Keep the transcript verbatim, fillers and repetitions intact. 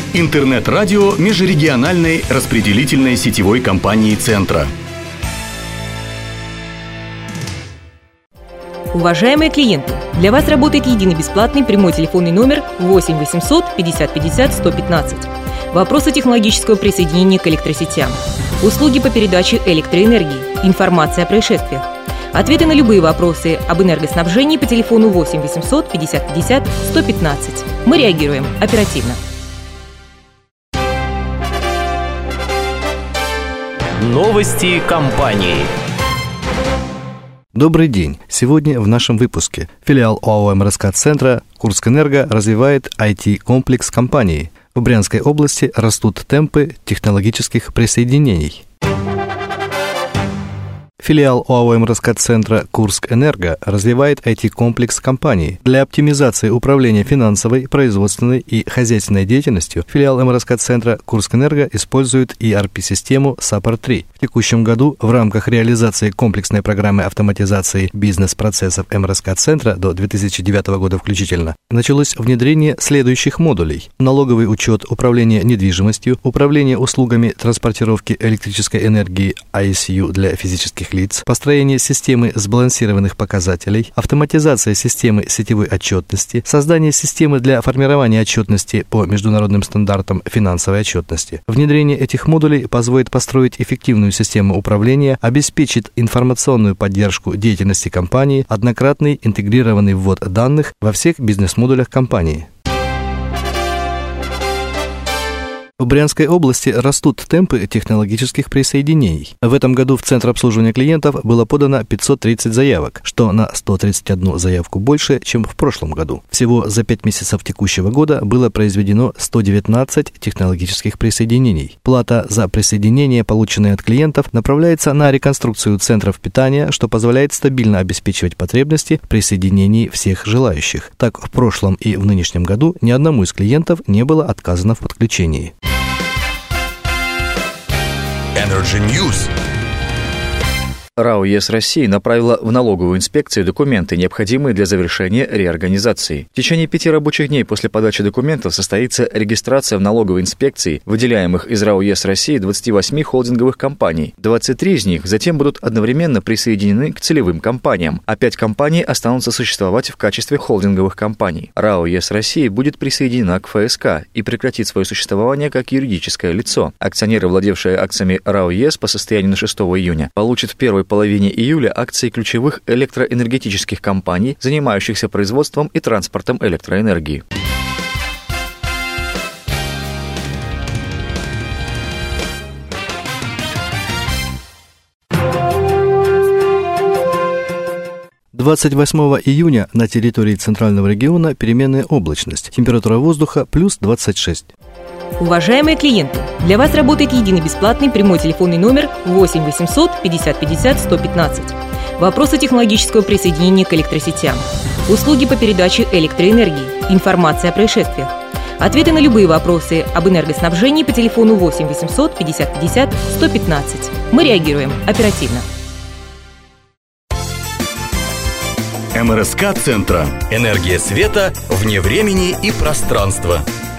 Интернет-радио межрегиональной распределительной сетевой компании «Центра». Уважаемые клиенты, для вас работает единый бесплатный прямой телефонный номер восемь восемьсот пятьдесят пятьдесят сто пятнадцать. Вопросы технологического присоединения к электросетям, услуги по передаче электроэнергии, информация о происшествиях. Ответы на любые вопросы об энергоснабжении по телефону восемь восемьсот пятьдесят пятьдесят сто пятнадцать. Мы реагируем оперативно. Новости компании. Добрый день! Сегодня в нашем выпуске филиал ОАО МРСК-центра «Курскэнерго» развивает ай ти-комплекс компании. В Брянской области растут темпы технологических присоединений. Филиал ОАО МРСК-центра «Курскэнерго» развивает ай ти-комплекс компании. Для оптимизации управления финансовой, производственной и хозяйственной деятельностью филиал МРСК-центра «Курскэнерго» использует и эр пи-систему сапар три. В текущем году в рамках реализации комплексной программы автоматизации бизнес-процессов МРСК-центра до две тысячи девятого года включительно началось внедрение следующих модулей: налоговый учет, управление недвижимостью, управление услугами транспортировки электрической энергии ай эс ю для физических лиц, построение системы сбалансированных показателей, автоматизация системы сетевой отчетности, создание системы для формирования отчетности по международным стандартам финансовой отчетности. Внедрение этих модулей позволит построить эффективную систему управления, обеспечит информационную поддержку деятельности компании, однократный интегрированный ввод данных во всех бизнес-модулях компании. В Брянской области растут темпы технологических присоединений. В этом году в Центр обслуживания клиентов было подано пятьсот тридцать заявок, что на сто тридцать одну заявку больше, чем в прошлом году. Всего за пять месяцев текущего года было произведено сто девятнадцать технологических присоединений. Плата за присоединение, полученная от клиентов, направляется на реконструкцию центров питания, что позволяет стабильно обеспечивать потребности в присоединении всех желающих. Так, в прошлом и в нынешнем году ни одному из клиентов не было отказано в подключении. Energy News. РАО ЕС России направила в налоговую инспекцию документы, необходимые для завершения реорганизации. В течение пяти рабочих дней после подачи документов состоится регистрация в налоговой инспекции выделяемых из РАО ЕС России двадцати восьми холдинговых компаний. двадцать три из них затем будут одновременно присоединены к целевым компаниям, а пять компаний останутся существовать в качестве холдинговых компаний. РАО ЕС России будет присоединена к эф эс ка и прекратит свое существование как юридическое лицо. Акционеры, владевшие акциями РАО ЕС по состоянию на шестого июня, получат в первой половине июля акции ключевых электроэнергетических компаний, занимающихся производством и транспортом электроэнергии. двадцать восьмого июня на территории Центрального региона переменная облачность. Температура воздуха плюс двадцать шесть. Уважаемые клиенты, для вас работает единый бесплатный прямой телефонный номер восемь восемьсот пятьдесят пятьдесят сто пятнадцать. Вопросы технологического присоединения к электросетям, услуги по передаче электроэнергии, информация о происшествиях. Ответы на любые вопросы об энергоснабжении по телефону восемь восемьсот пятьдесят пятьдесят сто пятнадцать. Мы реагируем оперативно. МРСК-центра. Энергия света вне времени и пространства.